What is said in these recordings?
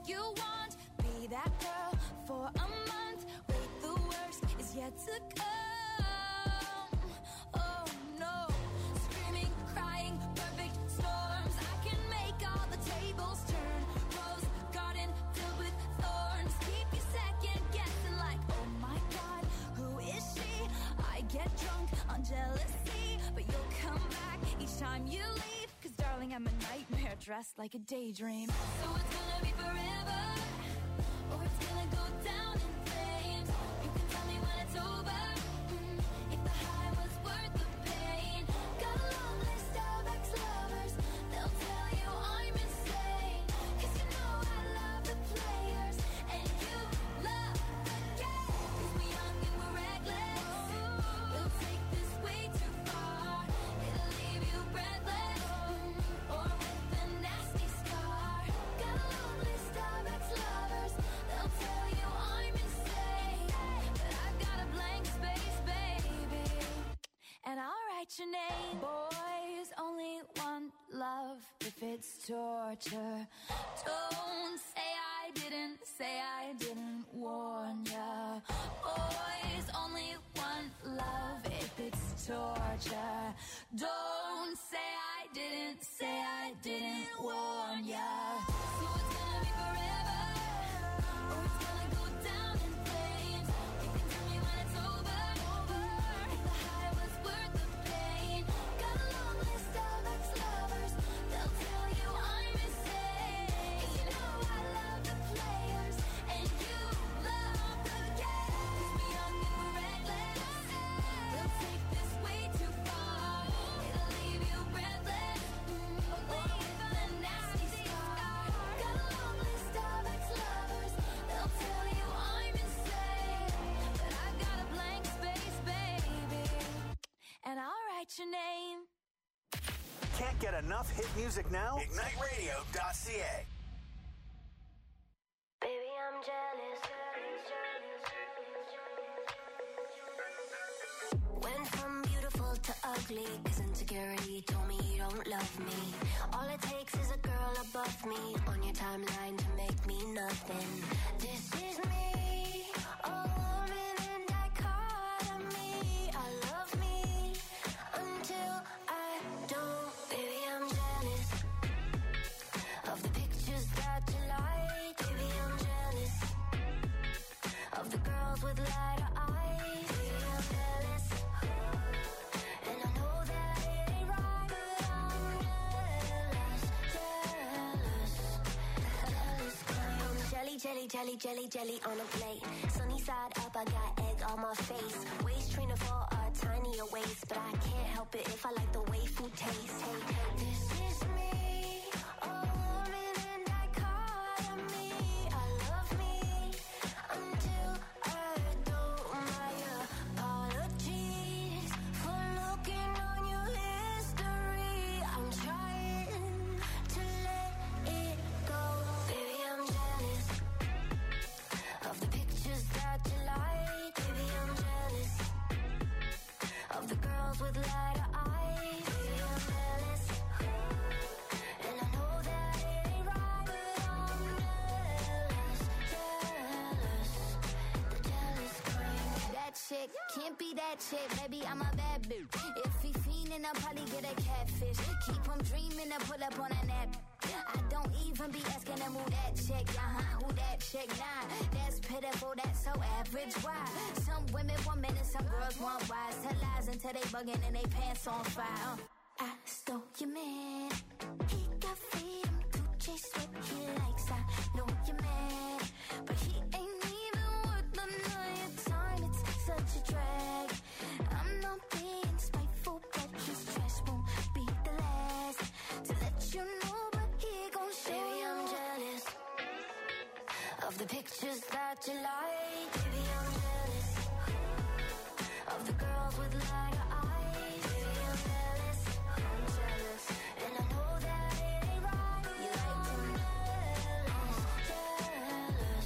you want. Be that girl for a month. Wait, the worst is yet to come. Oh no, screaming, crying, perfect storms. I can make all the tables turn. Rose garden filled with thorns. Keep you second guessing like, oh my God, who is she? I get drunk on jealousy, but you'll come back each time you leave. Cause darling, I'm a nightmare dressed like a daydream. So it's gonna be forever, or it's gonna go down in flames. You can tell me when it's over, if the high was worth the pain. Got a long list of ex-lovers, they'll tell you I'm insane. Cause you know I love the players, and you love the game. Cause we're young and we're reckless, we'll take this way too far. It'll leave you breathless, or with a nasty scar. Got a long list of ex-lovers, they'll tell you I'm insane. But I've got a blank space, baby, and I'll write your name. Boys only want love if it's torture. Don't say I didn't warn ya. Boys only want love if it's torture. Don't say I didn't warn ya. So it's gonna be forever, or it's gonna go down in flames. You can tell me when it's over, if the high was worth the pain. Got a long list of ex-lovers, they'll tell you I'm insane. Cause you know I love the players, and you love the game. Cause we're young and we're reckless, we'll take this way too far. It'll leave you breathless, or with a nasty scar. Got a long list of ex-lovers, they'll tell you I'm insane. But I've got a blank space, baby, and I'll write your name. Can't get enough hit music now? IgniteRadio.ca. Baby, I'm jealous. Went from beautiful to ugly, cause insecurity told me you don't love me. All it takes is a girl above me on your timeline to make me nothing. This is me, a woman in dichotomy. I love me until I don't. Baby, I'm jealous of the pictures that you like. Baby, I'm jealous of the girls with lighter eyes. Baby, I'm jealous, and I know that it ain't right, but I'm jealous, jelly on a plate. Sunny side up, I got egg on my face. Waist trainer for a tinier waist, but I can't help it if I like the way food tastes. Hey, this is me, a woman in dichotomy. I love me until I don't. My apologies for looking on your history. I'm trying to let it go. Baby, I'm jealous of the pictures that you like. Baby, I'm jealous of the girls with lighter eyes. Baby, I'm jealous, and I know that it ain't right, but I'm jealous, the jealous kind. That chick can't be that chick, baby, I'm a bad bitch. If he fiendin', I'll probably get a catfish. Keep him dreamin' to pull up on a nap. I don't even be asking him who that chick, who that chick, nah. That's pitiful, that's so average, why? Some women want men and some girls want wise. Tell lies until they bugging and they pants on fire. I stole your man, he got freedom to chase what he likes. I know you're mad, but he ain't even worth the night time. It's such a drag. I'm not being spiteful, but his trash won't be the last to let you know. Baby, I'm jealous of the pictures that you like. Baby, I'm jealous of the girls with lighter eyes. Baby, I'm jealous, and I know that it ain't right. You like them jealous,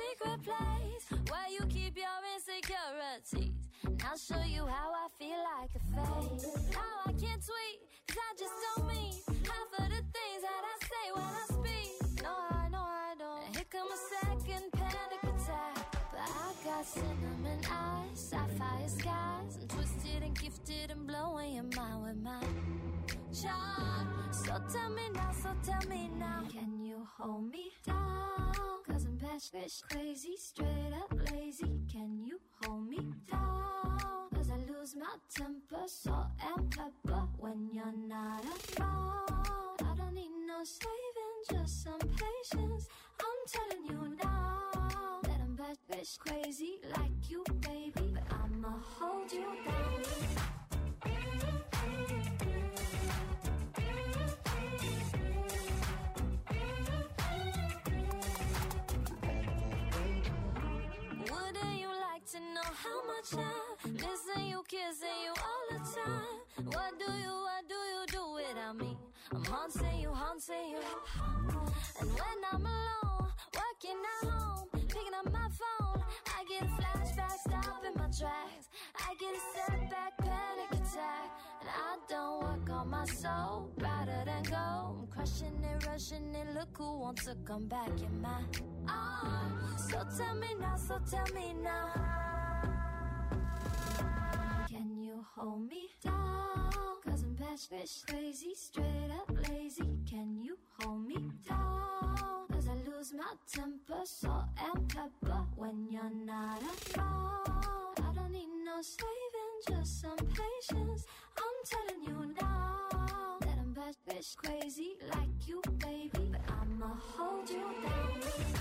secret place where you keep your insecurities. And I'll show you how I feel like a fake. How I can't tweet, cause I just don't mean half of the things that I say when I speak. No, I don't. And here come a second panic attack. But I got cinnamon eyes, sapphire skies. I'm twisted and gifted and blowing your mind with my charm. So tell me now, can you hold me down? Cause I'm batshit crazy, straight up lazy. Can you hold me down? Cause I lose my temper, salt and pepper when you're not around. I don't need no saving, just some patience. I'm telling you now that I'm batshit crazy like you, baby. But I'ma hold you down. To know how much I'm missing you, kissing you all the time. What do you do without me? I'm haunting you. And when I'm alone, working at home, picking up my phone, I get a flashback, stopping my tracks. I get a setback, panic attack. And I don't work on my soul, rather than go. I'm crushing it, rushing it, look who wants to come back in my arms. So tell me now. Can you hold me down? Cause I'm batshit crazy, straight up lazy. Can you hold me down? Cause I lose my temper, salt and pepper when you're not around. I don't need no saving, just some patience. I'm telling you now that I'm batshit crazy like you, baby. But I'ma hold you down.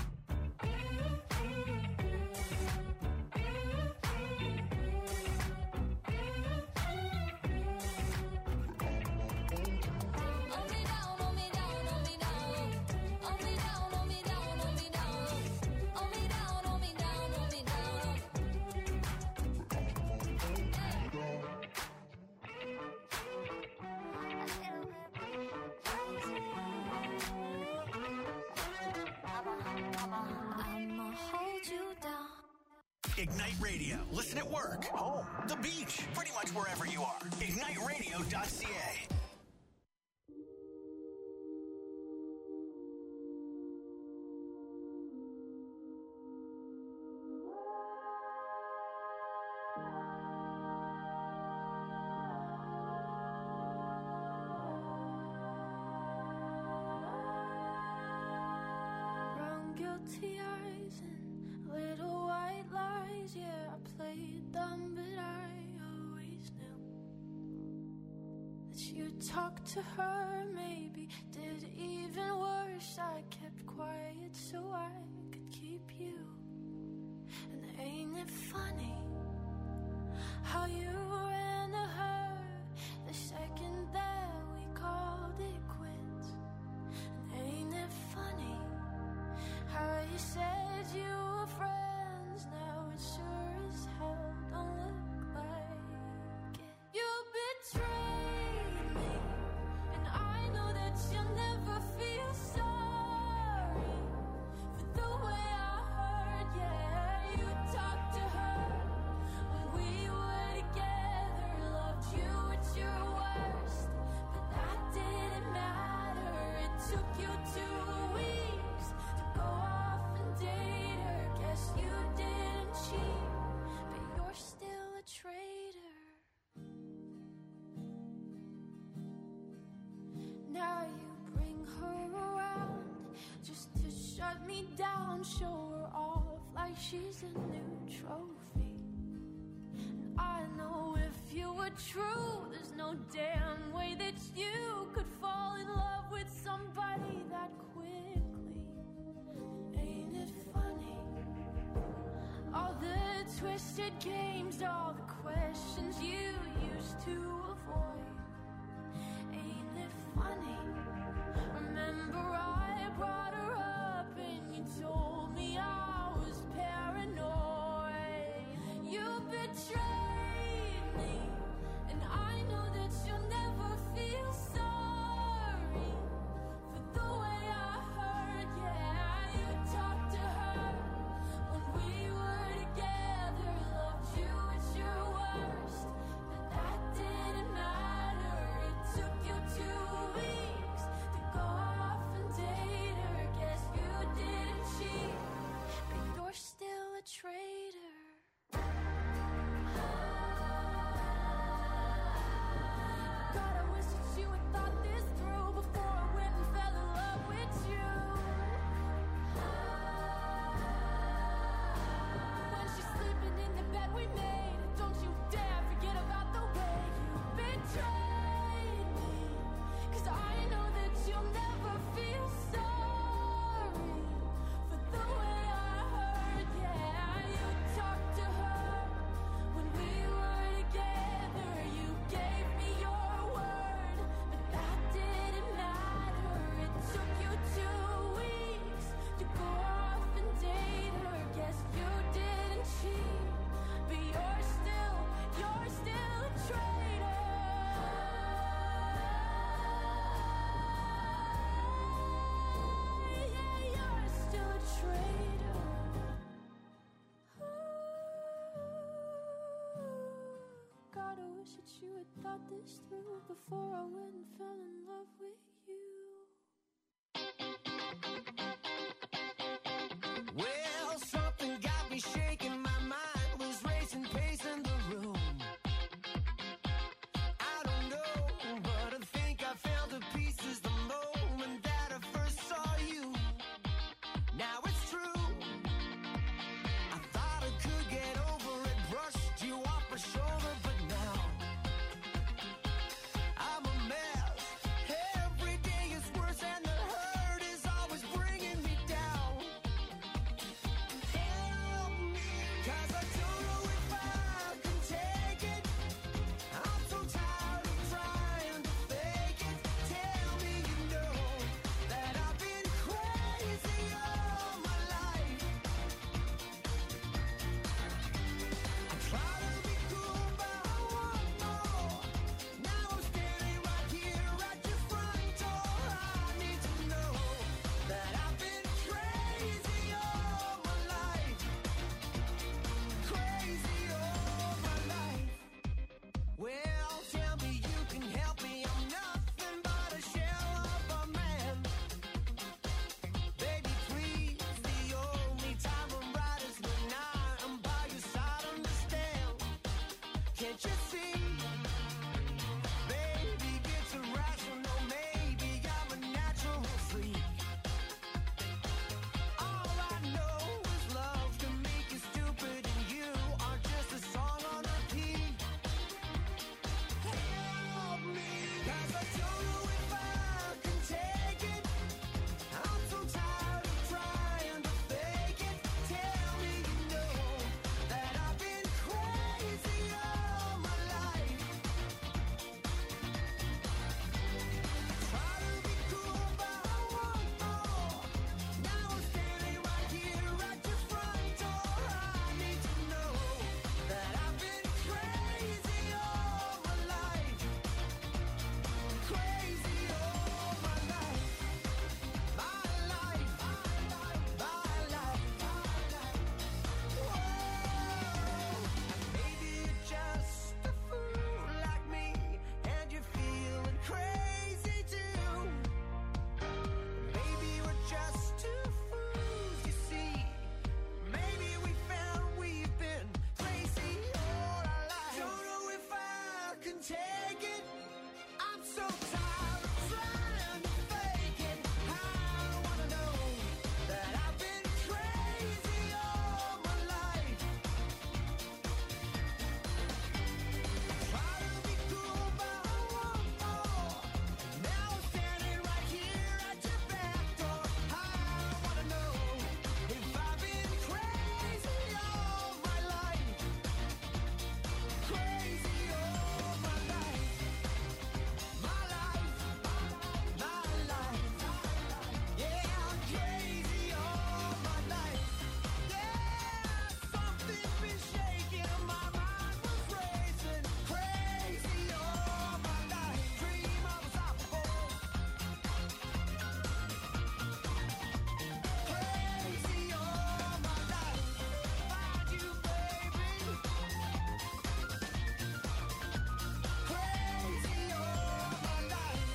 Ignite Radio. Listen at work, home, the beach, pretty much wherever you are. IgniteRadio.ca. Brown guilty eyes and little white lies. Yeah, I played dumb, but I always knew that you'd talk to her. Maybe did even worse. I kept quiet so I could keep you. And ain't it funny how you ran to her the second that we called it quits? And ain't it funny how you said you were friends? Now it sure as hell don't look like it. You betrayed me, and I know that you'll never feel sorry for the way I hurt. Yeah, you talked to her when we were together, loved you at your worst, but that didn't matter. It took you 2 weeks to go off and date her. Guess you didn't cheat, but you're still a traitor. Now you bring her around just to shut me down, show her off like she's a new trophy. And I know if you were true, there's no damn way that you could fall in love with somebody that quickly. Ain't it funny? All the twisted games, all the questions you used to avoid. Ain't it funny? Remember I brought her up and you told me I was paranoid. You betrayed me, and I know that you'll never feel sorry for the way I hurt. Yeah, you talked to her thought this through before I went and fell in love with you. Well, something got me shaking, my mind was racing, pacing the room. I don't know, but I think I found the pieces the moment that I first saw you. Now it's true, I thought I could get over it, brushed you off my shoulder, but now I'm a mess. Every day is worse and the hurt is always bringing me down. Help me, 'cause I don't know if I can take it. I'm so tired of trying to fake it. Tell me you know that I've been crazy all my life. I try to be cool, but I want more. Now I'm standing right here at your front door. I need to know that I've been crazy all my life. Crazy all my life. Well, tell me you can help me. I'm nothing but a shell of a man. Baby, please, the only time I'm right is when I'm by your side. Understand? Can't you see? Baby, it's irrational. Maybe I'm a natural freak. All I know is love can make you stupid, and you are just a song on repeat. Help me, 'cause I don't know if I can take it. I'm so tired of trying to fake it. Tell me you know that I've been crazy all my life. Try to be cool, but I want more. Now I'm standing right here at your front door. I need to know that I've been crazy all my life. Crazy all my life. My life, my life. Whoa. Maybe you're just a fool like me, and you're feeling crazy too. Maybe we're just two fools, you see. Maybe we found we've been crazy all our lives. Don't know if I can take it. I'm so tired of trying to fake it. I wanna know that I've been crazy all my life. Try to be cool, but I want more. Now I'm standing right here at your back door. I wanna know if I've been crazy all my life. Crazy all my life. My life, my life. Yeah, I'm crazy all my life. Yeah, something's been shaking, my mind was racing. Crazy all my life. Dream I was out before. Crazy all my life. Find you, baby. Crazy all my life.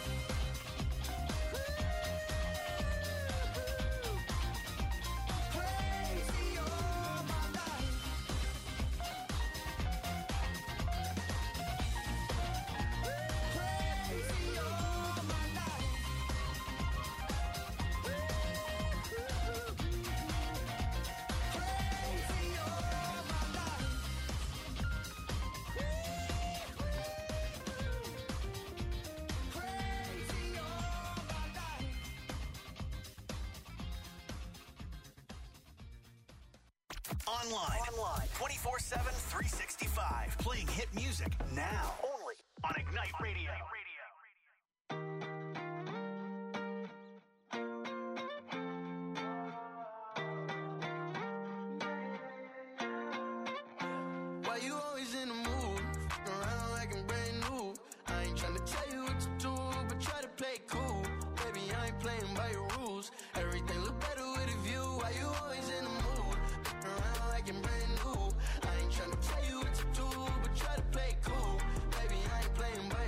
Crazy all my life. Crazy all my life. Crazy all my life. Crazy all my life. Online. 24/7, 365. Playing hit music now. Only on Ignite Radio. Why you always in the mood? Around like I'm brand new. I ain't tryna tell you what to do, but try to play it cool. Baby, I ain't playing by your rules. Everything look better with a view. Why you always in the mood? Around like I'm brand new. I ain't tryna tell you what to do, but try to play it cool. Baby, I ain't playing by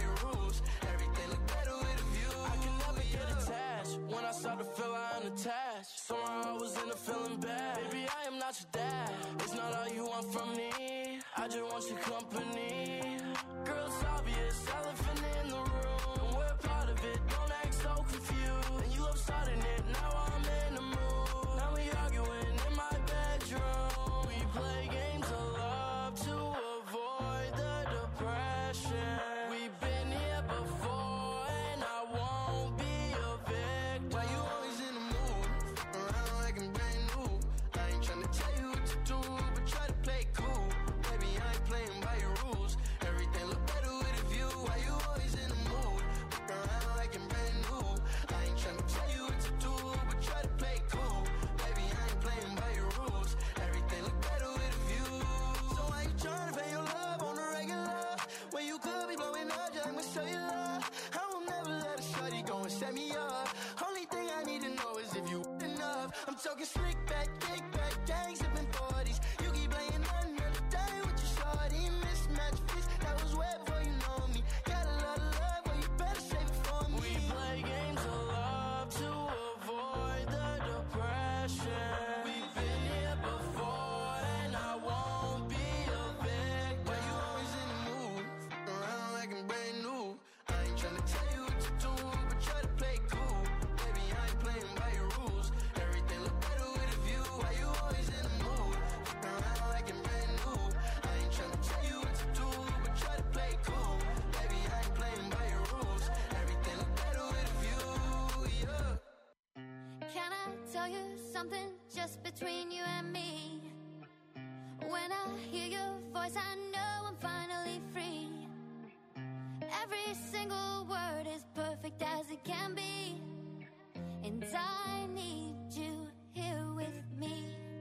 I just want your company. Girl, it's obvious, elephant in the room. We're part of it, don't act so confused. And you love starting it, now I'm in the mood. Now we arguing in my bedroom. We play games of love to avoid the depression. We've been here before and I won't be a victim. Why you always in the mood? Around like I'm brand new. I ain't tryna tell you what to do, but try to play cool. Baby, I ain't playing by your rules. Everything look better with a view. Why you always in the mood? Around like I'm brand new. I ain't tryna tell you what to do, but try to play cool. Baby, I ain't playing by your rules. Everything look better with a view. So why you tryna pay your love on the regular? When you could be blowing up, just I'ma show you love. I will never let a shorty go and set me up. Only thing I need to know is if you enough. I'm talking slick back, kick back, gang sipping 40s. You keep playing another day with your shorty. Mismatch fish, that was wet before you know me. Got a lot of love, but you better save it for me. We play games of love to avoid the depression. We've been here before and I won't be a victim. Why you always in the mood? Around like I'm brand new. I ain't tryna tell you what to do, but try to play cool. Baby, I ain't playing by your rules. Everything look better with a view. Why you always in the mood? Around like I'm brand new. I ain't tryna tell you what to do, but try to play cool. Baby, I ain't playing by your rules. Everything look better with a view, yeah. Can I tell you something just between you and me? When I hear your voice, I know I'm finally free. Every single word is perfect as it can be. And I need you here with me.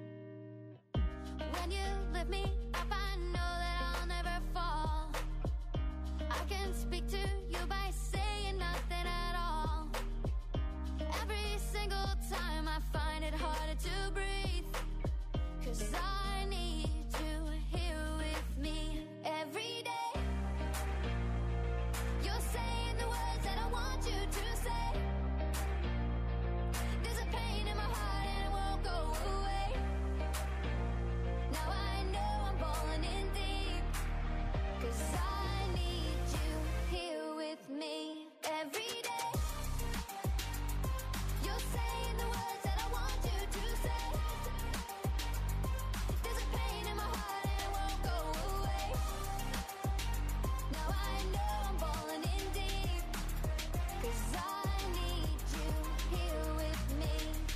When you lift me up, I know that I'll never fall. I can speak to you by saying nothing at all. Every single time I find it harder to breathe. 'Cause I need you here with me every day. You're saying the words that I want you to say. There's a pain in my heart and it won't go away. Now I know I'm falling in deep. 'Cause I need you here with me every day. You're saying the words that I want you to say. There's a pain in my heart and it won't go away. Now I know I'm falling in deep. 'Cause I need you here with me.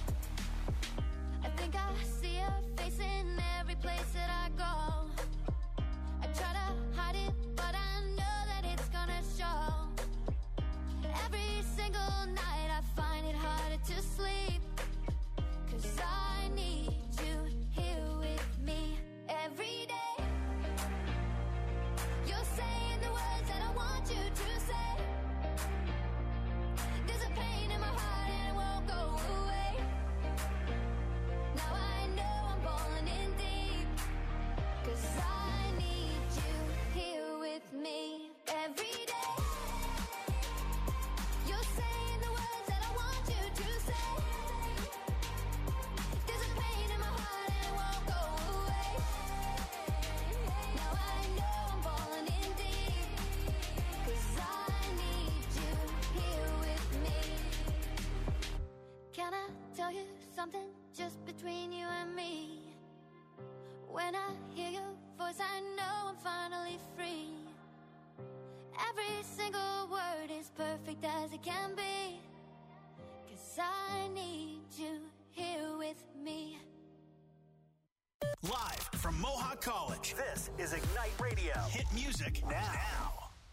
I think I see your face in every place that I go. I try to hide it, but I know that it's gonna show. Every single night I find it harder to sleep. 'Cause I need you here with me every day. You're saying the words that I want you to say. There's a pain in my heart and it won't go away. Now I know I'm falling in deep. 'Cause I need you here with me every day. You're saying the words that I want you to say. There's a pain in my heart and it won't go away. Now I know I'm falling in deep. 'Cause I need you here with me. Can I tell you something just between you and me? When I hear your voice, I know I'm finally free. Every single word is perfect as it can be. 'Cause I need you here with me. Live from Mohawk College, this is Ignite Radio. Hit music now.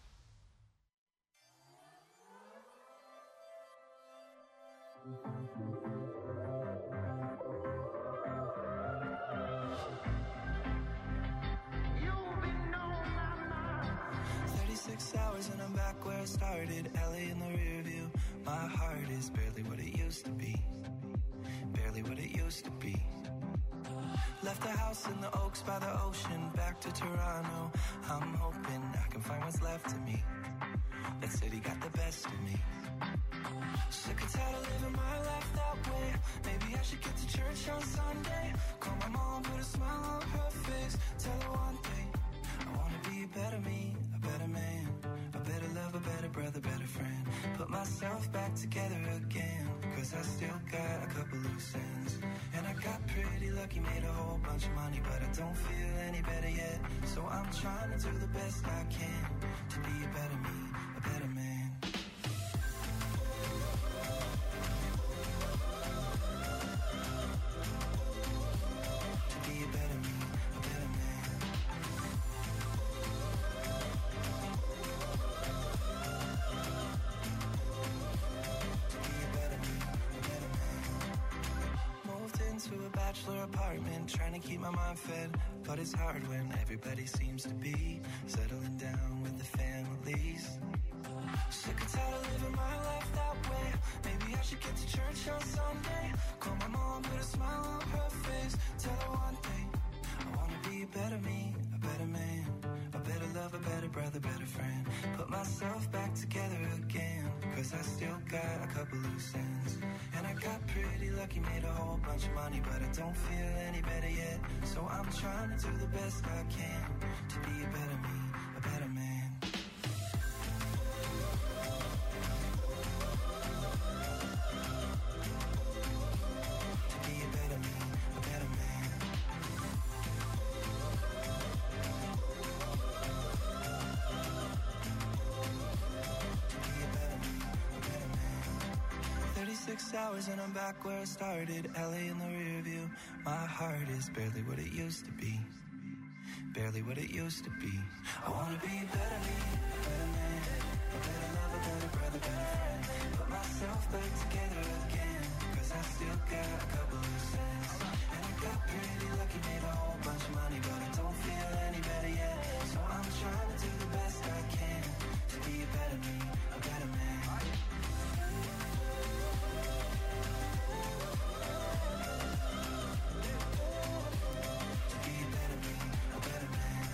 You've been on my mind. 36 hours and I'm back where I started. LA in the rear view. My heart is barely what it used to be. Barely what it used to be. Left the house in the Oaks by the ocean. Back to Toronto. I'm hoping I can find what's left of me. That city got the best of me. Sick and tired of living my life that way. Maybe I should get to church on Sunday. Call my mom, put a smile on her face. Tell her one thing. couple loose ends. And I got pretty lucky, made a whole bunch of money, but I don't feel any better yet. So I'm trying to do the best I can to be a better me, a better man. To be a better me, a better man. To be a better me, a better man. Moved into a bachelor apartment, trying to keep my mind fed, but it's hard when everybody seems to be settling down with the families. Sick and tired of living my life that way. Maybe I should get to church on Sunday. Call my mom, put a smile on her face. Tell her one thing, I wanna be a better me, a better man, a better lover, better brother, better friend. Put myself back together again, cause I still got a couple loose ends. And I got pretty lucky, made a whole bunch of money, but I don't feel any better yet. So I'm trying to do the best I can to be a better me, a better man. To be a better me, a better man. To be a better me, a better man. 36 hours and I'm back where I started. LA in the rear view. My heart is barely what it used to be. Barely what it used to be. I wanna be a better me, a better man, a better lover, better brother, better friend. Put myself back together again, cause I still got a couple loose ends. And I got pretty lucky, made a whole bunch of money, but I don't feel any better yet. So I'm trying to do the best I can to be a better me, a better man. To be a better me, a better man.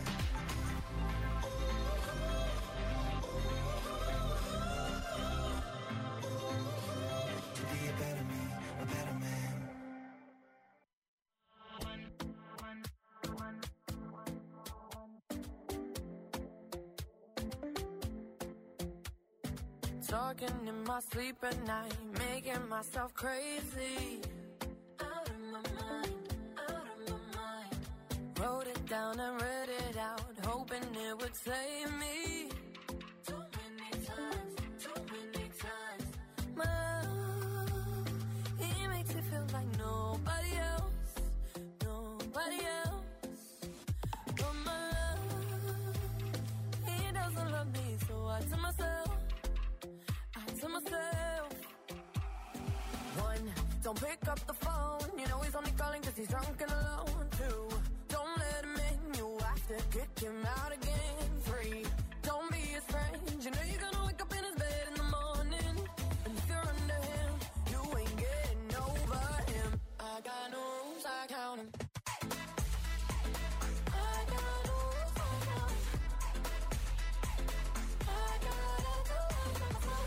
To be a better me, a better man. Talking in my sleep at night, making myself crazy. Out of my mind, out of my mind. Wrote it down and read it out, hoping it would save me. Too many times, too many times. My love, he makes me feel like nobody else, nobody else. But my love, he doesn't love me, so I tell myself, one, don't pick up the phone. You know he's only calling cause he's drunk and alone. Two, don't let him in. You have to kick him out again. Three, don't be his friend. You know you're gonna wake up in his bed in the morning. And if you're under him, you ain't getting over him. I got no rules, I count him. I got no rules, I count him. I gotta do it for myself.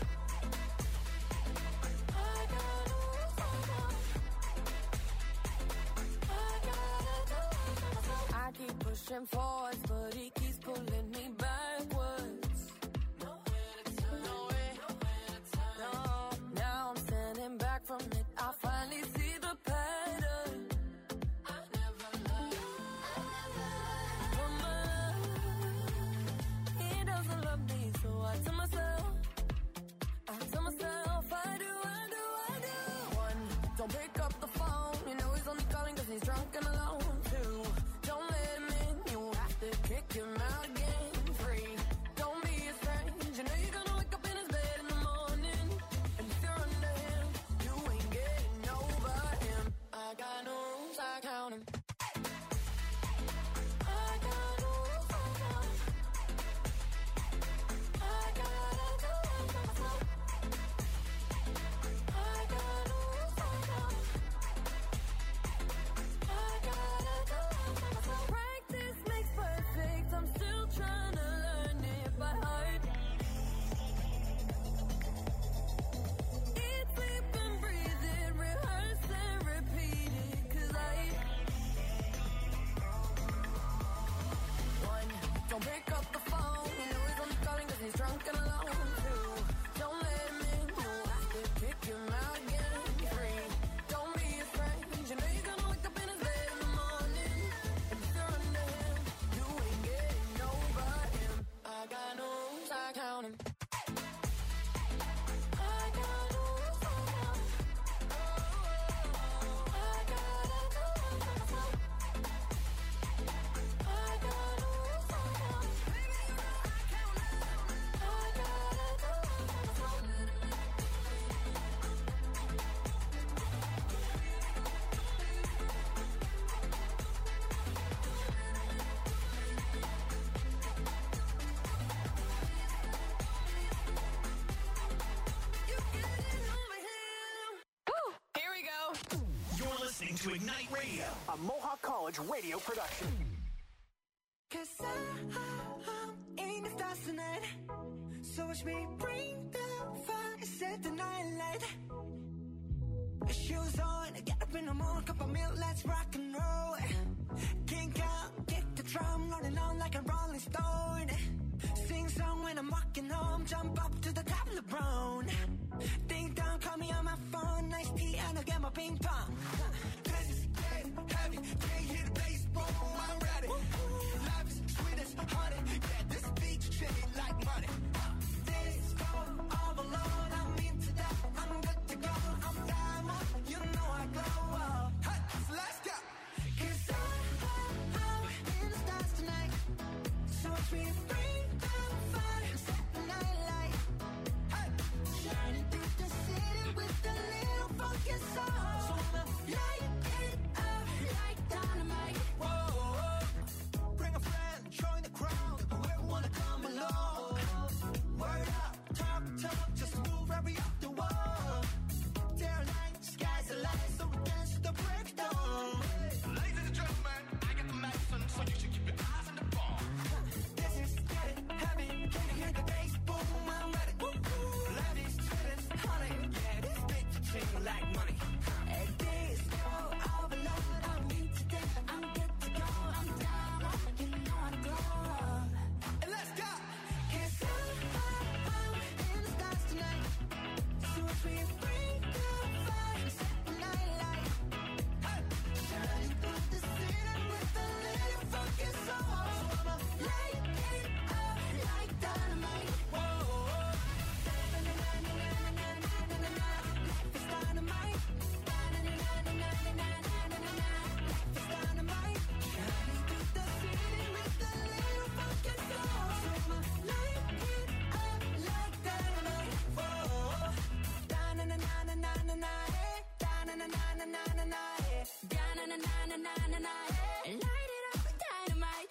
I keep pushing forwards, but he keeps pulling me backwards. Nowhere to turn, nowhere to turn. No, now I'm standing back from it. I finally see the pattern. I never loved, but my love, he doesn't love me, so I tell myself, I do. One, don't pick up the phone. You know he's only calling cause he's drunk and alone. Two, don't let him in. You have to kick him out again. Three, don't be his friend. You know you're gonna wake up in his bed in the morning. And if you're under him, you ain't getting over him. I got no rules, I count him. I got no rules, I count him. I gotta do it for myself. I got no rules, I count him. I got to Ignite Radio, a Mohawk College radio production. Cause I'm in the stars tonight. So watch me bring the fire, set the night light. Shoes on, get up in the morning, cup of milk, let's rock and roll. Kink out, kick the drum, rolling on like a rolling stone. Sing song when I'm walking home, jump up to the top of the brown. Ding dong, call me on my phone, nice tea and I'll get my ping pong. This is getting heavy, can't hear the bass, boom, I'm ready. Life is sweet as honey, yeah, this beach treat like money. This go all alone, I'm into that, I'm good to go, I'm diamond, you know I glow. Hey, so let's go. Cause I'm in the stars tonight, so watch me bring the fire, set the night light. Hey, shining through the city with a little funky soul. So I'ma light it up like dynamite. Whoa, bring a friend, join the crowd, whoever wanna come along. Word up, talk, just move right up the wall. Day or night, sky's the limit, so we dance to the break of dawn. Ladies and gentlemen, I got the medicine, so you should keep your eyes on the ball. This is getting heavy, can you hear the bass? Boom, I'm ready. Life is sweet as honey, yeah, this beat treat like money. And this go all alone, I'm into that, I'm good to go, I'm down, you know I glow. And let's go. Cause I'm in the stars tonight, so watch me bring the fire, set the night light. Hey, shining through the city with a little funky soul. So I'ma light it up like dynamite. Whoa, life is dynamite. Life is dynamite. Shining through the city with a little funky soul. So I'ma light it up like dynamite. Whoa, light it up with dynamite.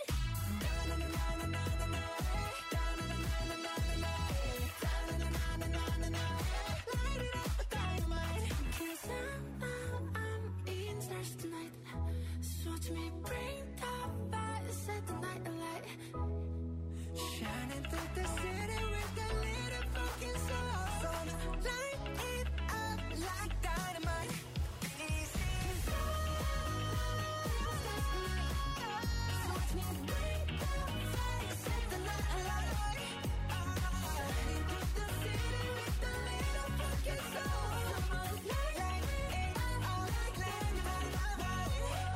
Light it up with dynamite. Cause I'm in the stars tonight, so watch me bring the fire, set the night alight. Shining through the city with a little fucking soul. So light it up like dynamite. Easy. So watch me bring the fire, set the night alight. Shining through the city with a little fucking soul. So light it up like dynamite.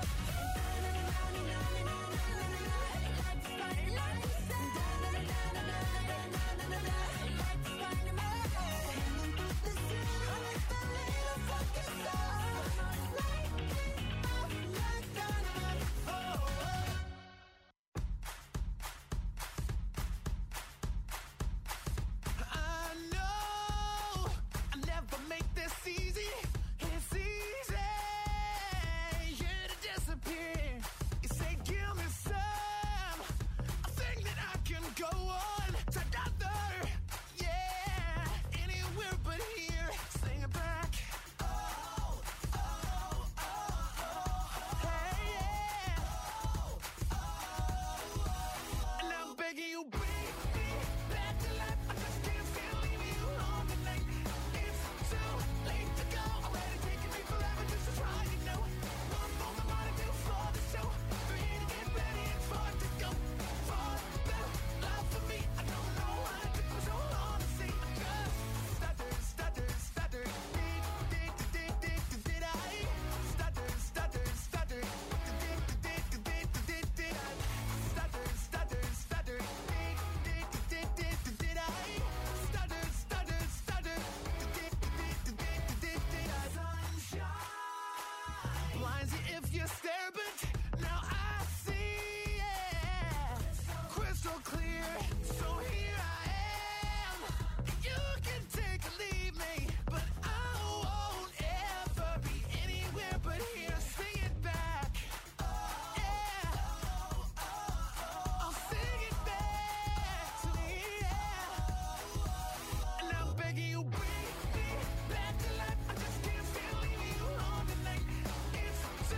I know I never make this easy. It's easy, yeah, to disappear. You say, give me some, I think that I can go on to another, yeah, anywhere but here. Sing it back. Oh, oh, oh, oh, hey, yeah. And I'm begging you, bring me back to life. I just can't stand leaving you alone tonight. It's too late to go. Already taking me forever just to try, you know. One moment more to do for the show. Three to get ready and four to go. For the love for me, I don't know why it took me so long to see. Just stutter, stutter, stutter. Did I? Stutter, stutter, stutter. Did I? Stutter, stutter, stutter. Did I? Stutter, stutter, stutter. Did I? Sunshine blinds you if you stare, but now I see, yeah, crystal clear. So here I am. You can take or leave me, but I won't ever be anywhere but here. Sing it back. Yeah. I'll sing it back to me, yeah. And I'm begging you, bring me back to life. I just can't stand leaving you alone tonight. It's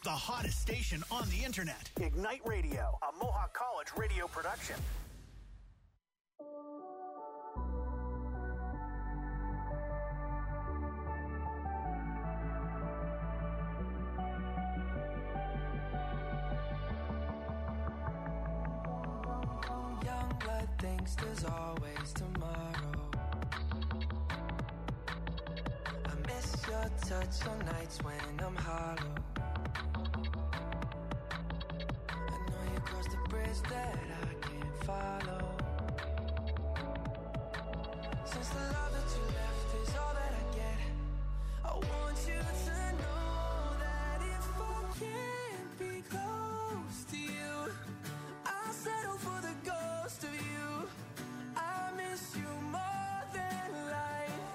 The hottest station on the internet. Ignite Radio, a Mohawk College radio production. Young blood thinks there's always tomorrow. I miss your touch on nights when I'm hollow. Cross the bridge that I can't follow. Since the love that you left is all that I get, I want you to know that if I can't be close to you, I'll settle for the ghost of you. I miss you more than life.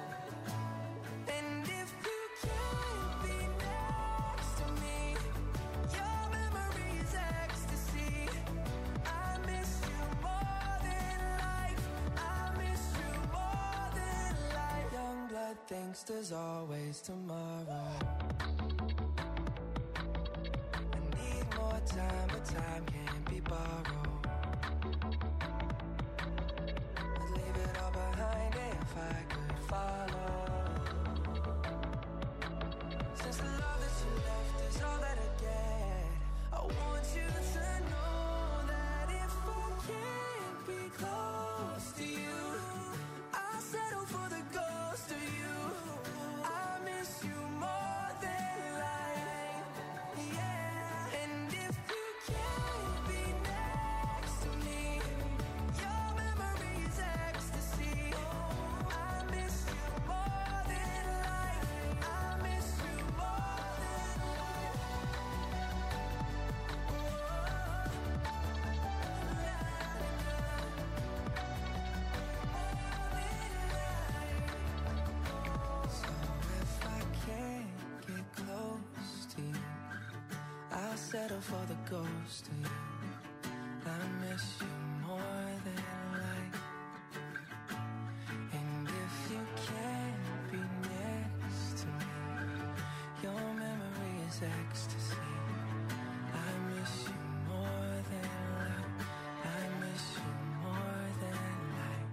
And if you can't be next to me, your memory's ecstasy. I miss you more than life. I miss you more than life. Young blood thinks there's always tomorrow. I need more time, but time can't be borrowed. I'd leave it all behind if I could follow. Since the love that you left is all that I get, I want you to know that if I can't be close to you, I'll settle for the ghost of you. I miss you more than life, yeah. And if you can't be next to me, your memory's ecstasy. I miss you more than life. I miss you more than life. So if I can't get close to you, I'll settle for the ghost of you. I miss you more than life. And if you can't be next to me, your memory is ecstasy. I miss you more than life. I miss you more than life.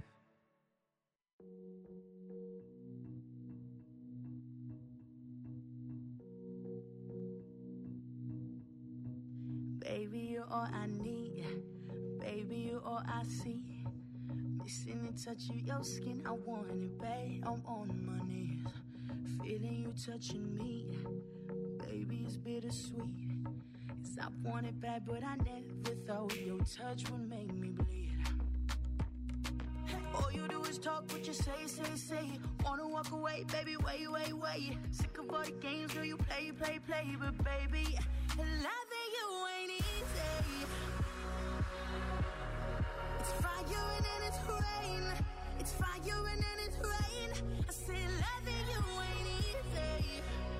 Baby, you're all I need. Baby, you're all I see. Missing the touch of your skin, I want it, babe. I'm on my knees, feeling you touching me. Baby, it's bittersweet. 'Cause I want it bad, but I never thought your touch would make me bleed. All you do is talk what you say, say, say. Wanna walk away, baby, wait, wait, wait. Sick of all the games, girl, you play, play, play. But baby, loving you ain't easy. It's fire and then it's rain. It's fire and then it's rain. I say loving you ain't easy.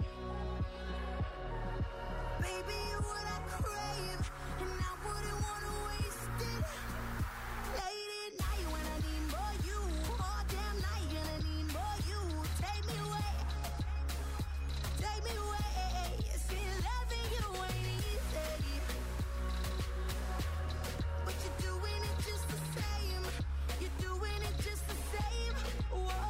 Baby, you're what I crave, and I wouldn't wanna waste it. Late at night when I need more you, all damn night gonna need more you. Take me away, take me away. See, loving you ain't easy, but you're doing it just the same. You're doing it just the same. Whoa.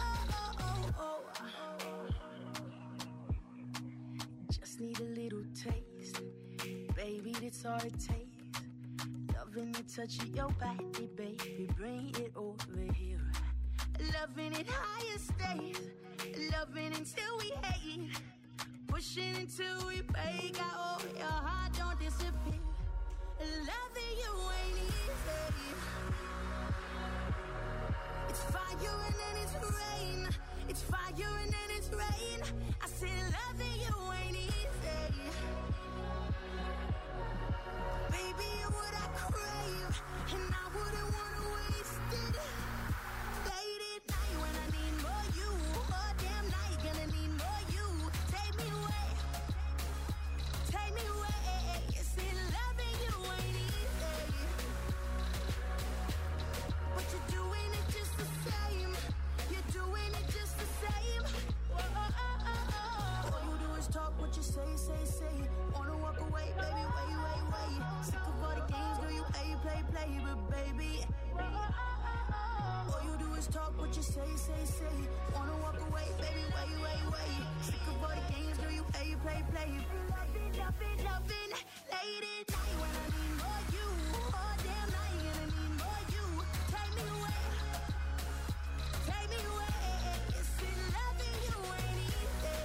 Just need a little taste, baby, that's all it takes. Loving the touch of your body, baby, bring it over here. Loving it higher stays, loving until we hate, pushing until we break out. Oh, your heart don't disappear. Loving you ain't easy. It's fire and then it's rain. It's fire and then it's rain. I said loving you ain't easy. Baby, you're what I crave, and I wouldn't wanna waste it. Late at night when I need more you, all damn night gonna need more you. Take me away, take me away. You see, loving you ain't easy. say. Wanna walk away, baby, wait. Sick of all the games, girl, you play. Loving, late at night when I need more you. All damn night and I need more you. Take me away. It's in loving you ain't easy.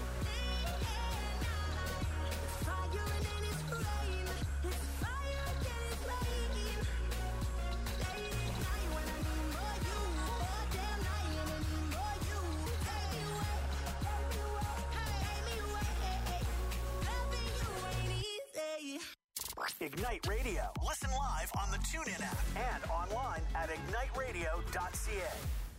It's fire and then it's rain. It's fire and then it's rain. Late at night when I need more you. All damn night and I need more you. Take me away. Loving you ain't easy. Ignite Radio. Listen live on the TuneIn app and online at igniteradio.ca.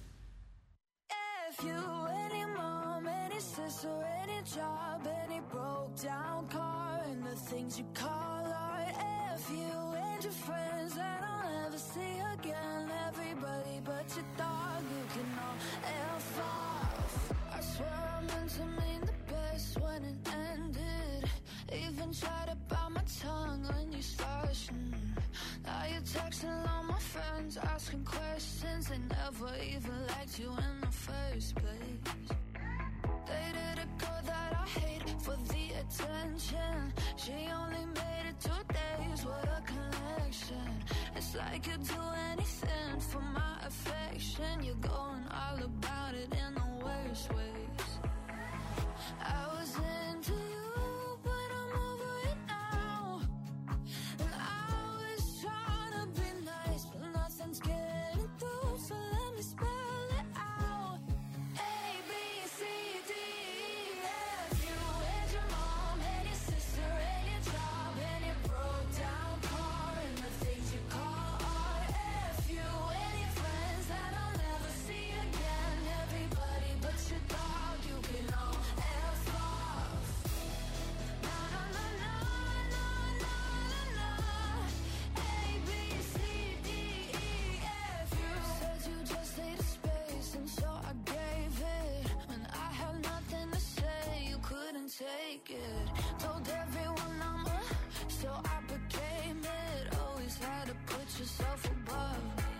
If you, any mom, any sister, any job, any broke down car, and the things you call art. If you and your friends that I'll never see again, everybody but your dog, you can all F off. I swear I meant to mean the best when it ended. Even tried to bite my tongue when you started. Now you're texting all my friends, asking questions. They never even liked you in the first place. Dated a girl that I hate for the attention. She only made it 2 days with a connection. It's like you'd do anything for my affection. You're going all about it in the worst ways. I was into you, but I'm over it now. And I was trying to be nice, but nothing's getting through. So let me spell it out. A, B, C, D, E, F. You and your mom and your sister and your job and your broke down car and the things you call art. F you and your friends that I'll never see again. Everybody but your dog, you can all F off. Na na na na na na na na. A, B, C, D, E, F. You said you just needed space, and so I gave it. When I had nothing to say, you couldn't take it. Told everyone I'm so I became it. Always had to put yourself above me.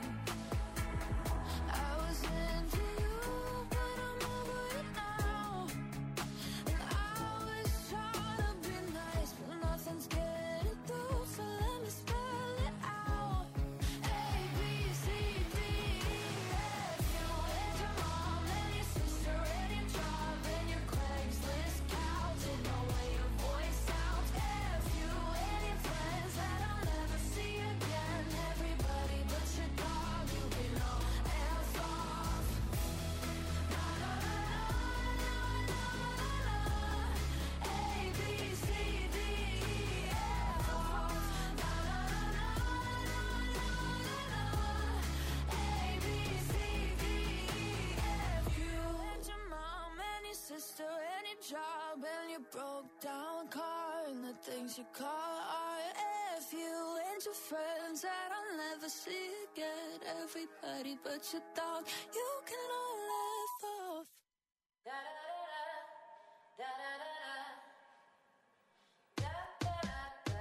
I was into you, but I'm over it now. And I was trying to be nice, but nothing's getting through. So let me spell it out. A, B, C, D, E, F. You and your mom and your sister and your job and your Craigslist couch and the way your voice sounds. F you and your friends that I'll never see again. Everybody but your dog, you can all F off. Na na na na na na na. A, B, C, D, E, F off. Na na na na na na na. A, B, C, D, E, F. You and your mom and your sister and your job and your broke down car and the things you call art. F you and your friends that I'll never see again. Everybody but your dog, you can all F off. Da da da da da da da. Da da da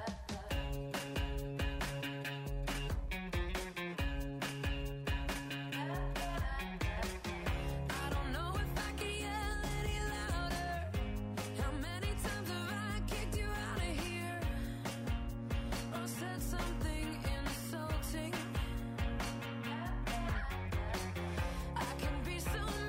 I don't know if I can yell any louder. How many times have I kicked you out of here? Or said something insulting? I can be so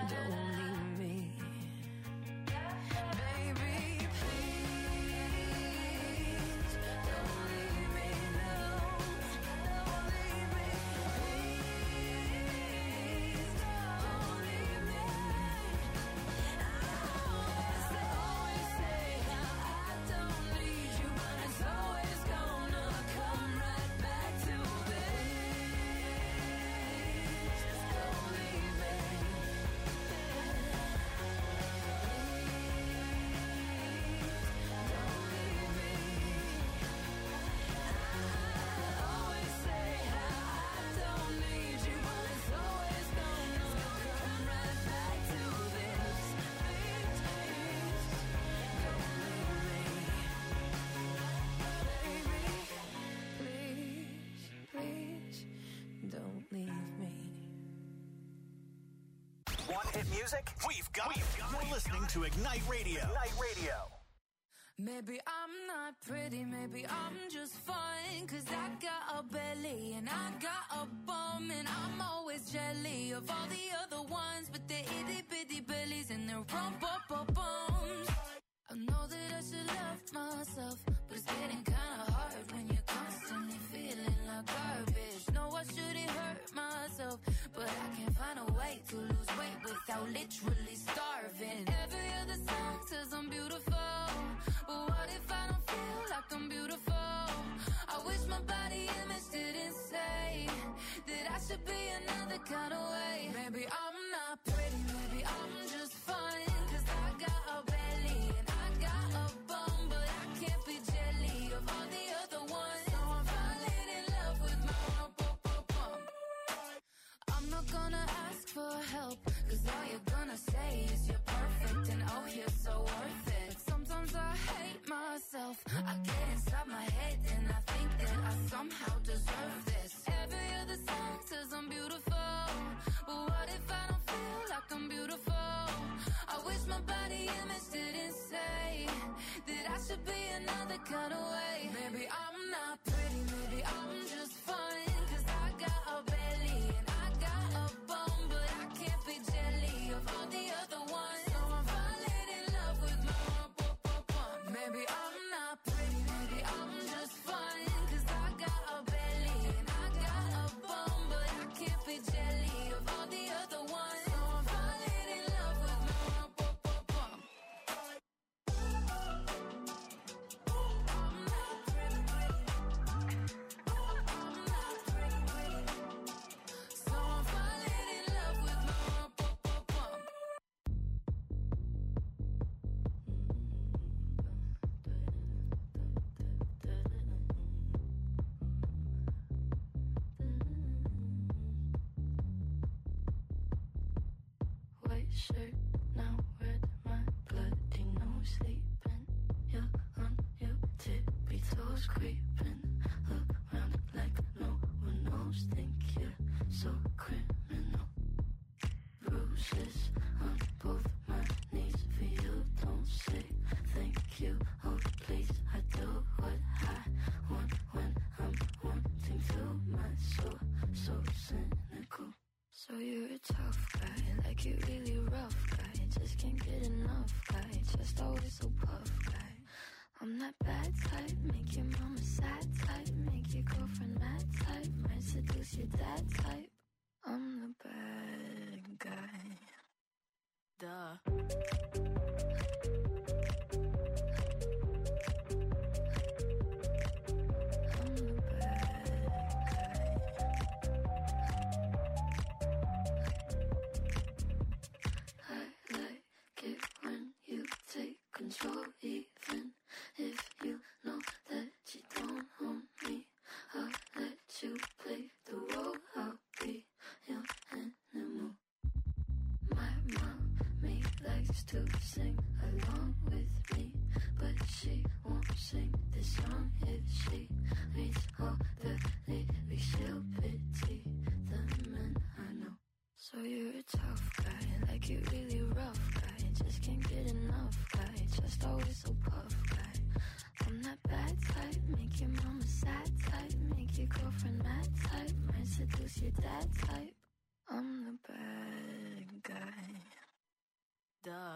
don't leave me. Baby, please, don't leave me, no, don't leave me, please, don't leave me. I always say how I don't need you, but it's always gonna come right back to this. Don't leave me. Always say how I don't need you, but it's always gonna come right back to this. Please, don't leave me. Baby, please, don't leave me. Want hit music? We've got it. You're listening to Ignite Radio. Ignite Radio. Maybe I'm not pretty, maybe I'm just fine, 'cause I got a belly and I got a bum, and I'm always jelly of all the other ones with their itty bitty bellies and their rump-up-bums. I know that I should love myself, but it's getting kinda hard when you're constantly feeling like garbage. No, I shouldn't hurt myself, but I can't find a way to lose weight without literally starving. Every other song says I'm beautiful, but what if I don't feel like I'm beautiful? I wish my body image didn't say that I should be another kind of way. Maybe I'm not pretty, maybe I'm just fine, 'cause I got a belly and I got a bum, but I can't be jelly of all the other ones. So I'm falling in love with my rump-up-bum. I'm not gonna ask for help, 'cause all you're gonna say is you're perfect and oh, you're so worth it. Sometimes I hate myself, I get inside my head and I think that I somehow deserve this. Every other song says I'm beautiful, but what if I don't feel like I'm beautiful? I wish my body image didn't say that I should be another kind of way. Maybe I'm not pretty, maybe I'm just fine, 'cause I got a belly and I got a bum, but I can't be jelly of all the other ones. So I'm falling in love with my rump-up-bum. Maybe I'm not pretty, maybe I'm just fine, 'cause I got a belly and I got a bum, but I can't be jelly of all the other ones. So I'm falling in love with my rump-up-bum. I'm not pretty, I'm not pretty, so I'm falling in love with my rump-up-bum. White shirt, now red, my bloody nose sleeping. You're on your tippy toes, creeping around like no one knows. Think you're so criminal. Bruises on both my knees for you. Don't say thank you, oh please. I do what I want when I'm wanting to. My soul so cynical. So you're a tough guy, like you really rough guy. Just can't get enough guy, just always so puff guy. I'm that bad type, make your mama sad type, make your girlfriend mad type, might seduce your dad type. I'm the bad guy. Duh. I'm the bad guy. I like it when you take control, even if you know that you don't own me. I'll let you play the role, I'll be your animal. My mommy likes to sing along with me, but she won't sing this song if she reads all the lyrics. She'll pity the men I know. So you're a tough guy, like you really rough guy. Just can't get enough guy, just always so puff guy. I'm that bad type, make your mama sad type, make your girlfriend mad type, might seduce your dad type. I'm the bad guy. guy. Duh.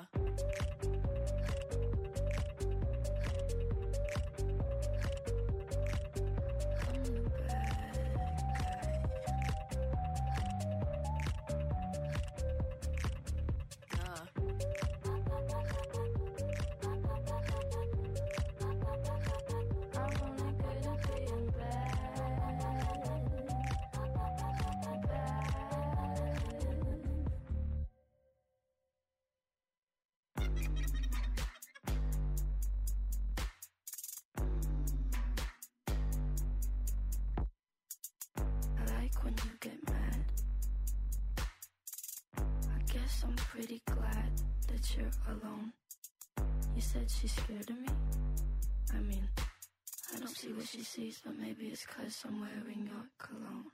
I'm pretty glad that you're alone. You said she's scared of me? I mean, I don't see what she sees, but maybe it's 'cause I'm wearing your cologne.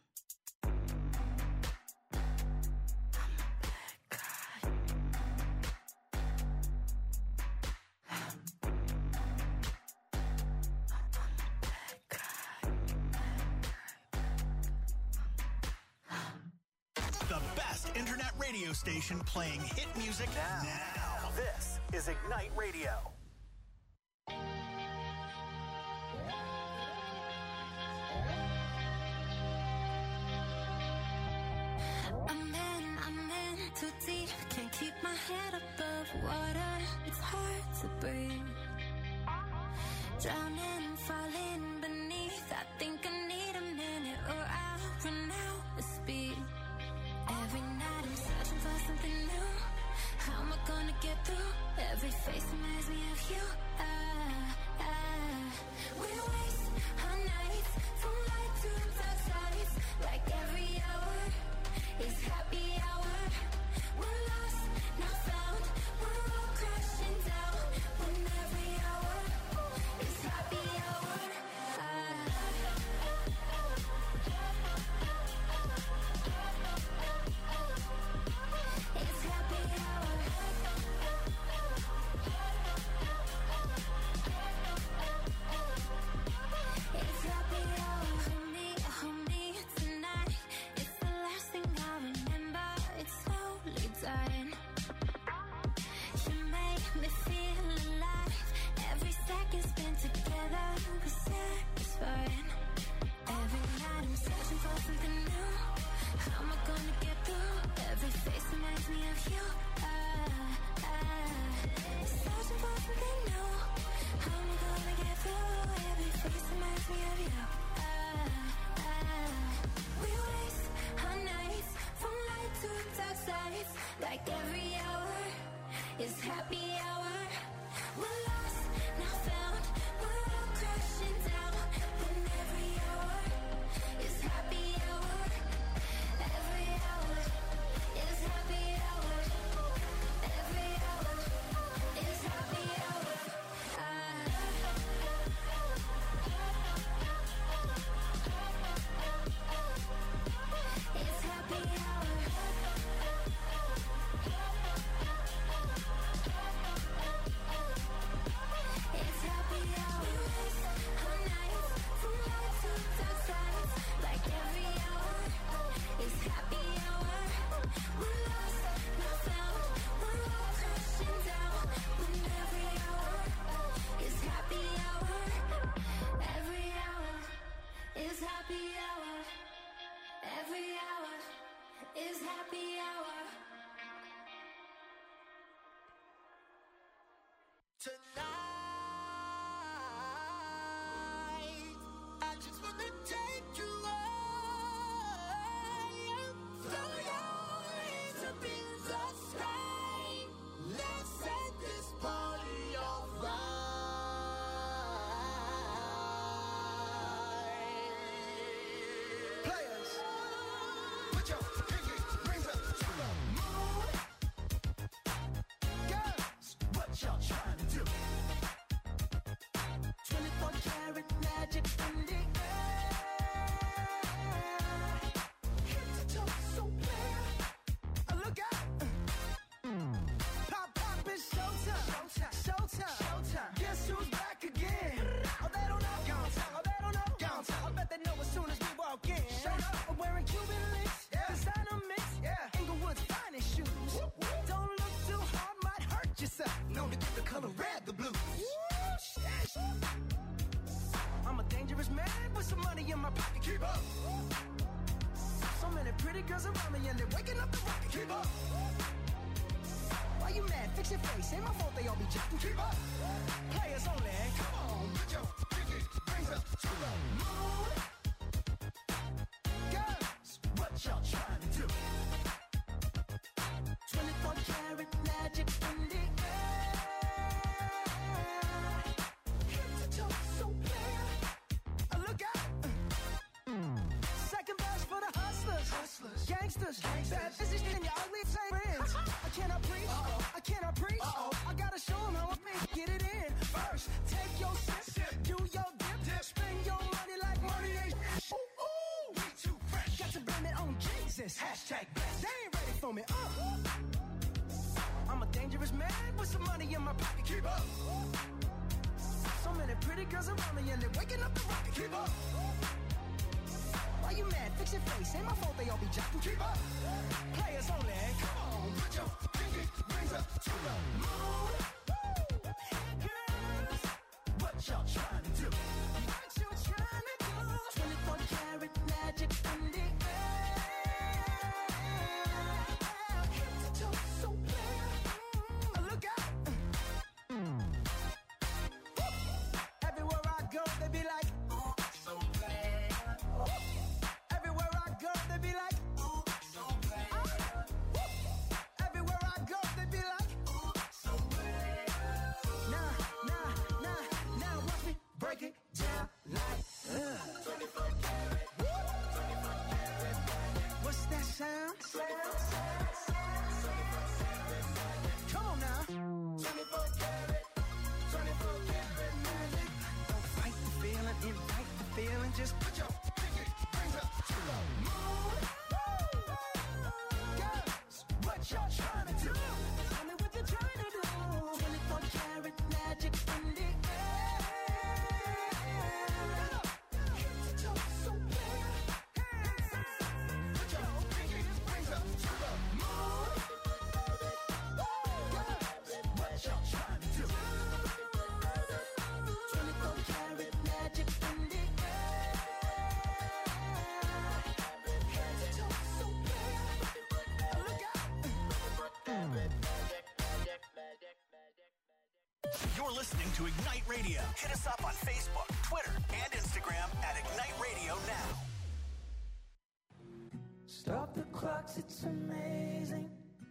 Internet radio station playing hit music now. This is Ignite Radio. I'm in too deep. Can't keep my head above water. It's hard to breathe. Drowning, falling beneath. I think I need a minute or I'll run out of speed. Every night I'm searching for something new. How am I gonna get through? Every face reminds me of you. We waste our nights from light to dark sides. Like every hour is happy hour. We're lost, not found. We're all crashing down. When every hour is happy hour. It's happy hour. It's happy hour. Hold me tonight. It's the last thing I remember. It's slowly dying. You make me feel alive. Every second spent together was satisfying. Every night I'm searching for something new. How am I gonna get through? Every face reminds me of you. Searching for something new. How am I gonna get through? Every face reminds me of you. We waste our nights from light to dark sides. Like every hour is happy hour. We're lost, not found. We're all crashing down. When every hour is happy hour. Every hour is happy hour. Every hour is happy hour. It's happy hour. It's happy hour. We waste our nights from light to dark sides. Like every hour is happy hour. We're lost, not found. We're all crashing down. When every hour is happy hour. Every hour is happy hour. Every hour is happy hour. Tonight, I just wanna take you high. Throw your hands up in the sky. Let's set this party on fire. Players, put your pinky rings up to the moon. Girls, what y'all trying to do? 24 karat magic in the air. Head to toe so clear. Look out. Pop, pop, it's showtime. Showtime. Guess who's back again? Oh, they don't know. Oh, they don't know. I bet they know as soon as we walk in. Showed up. I'm wearing Cuban links. Designer mix. Inglewood's finest shoes. color red, the blues. I'm a dangerous man with some money in my pocket. Keep up. So many pretty girls around me and they're waking up the rocket. Keep up. Why you mad? Fix your face. Ain't my fault they all be jacking. Keep up. Players only. Come on, put your pinky rings up to the moon. Girls, what y'all trying to do? 24 karat magic in the air. Head to toe, so clear. Look out. Second verse for the hustlers. Gangsters. Bad business in your ugly friends. I cannot preach. I cannot preach. I gotta show them how I get it in. First, take your sip. Do your dip. Spend your money like money ain't. Ooh, we too fresh. Got to blame it on Jesus. Hashtag blessed. They ain't ready for me. I'm a dangerous man with some money in my pocket. Keep up. So many pretty girls around me and they're waking up the rocket. Keep up. Why you mad? Fix your face. Ain't my fault they all be jacking. Keep up. Players only. Come on, put your pinky rings up to the moon. Girls, what y'all trying to do? What you trying to do? 24 karat magic in the air. Head to toe, so clear. Look out. Everywhere I go, they be like, ooh, so bad. Everywhere I go, they be like, ooh, so bad. Everywhere I go, they be like, ooh, so bad. Now, watch me break it down like, 24 karat, 24 karat. What's that sound? Come on now. 24 karat, 24 karat magic. Don't fight the feeling, invite the feeling. Just put your pinky rings up to the moon. Girls, what y'all trying to do? Tell me what you're trying to do. 24 karat magic in the air. Head to toe, so clear. Put your pinky rings up to the moon. Girls, what y'all trying to do? 24 karat magic in the air. Head to toe, so clear. Look out. You're listening to Ignite Radio. Hit us up on Facebook, Twitter, and Instagram at Ignite Radio Now. Stop the clocks, it's amazing.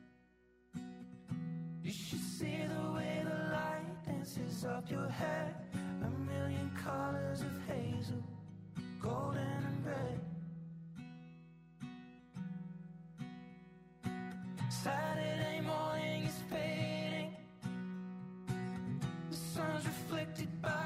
You should see the way the light dances up your hair. 1,000,000 colors of hazel, golden and red. Saturday morning is fading. The sun's reflected by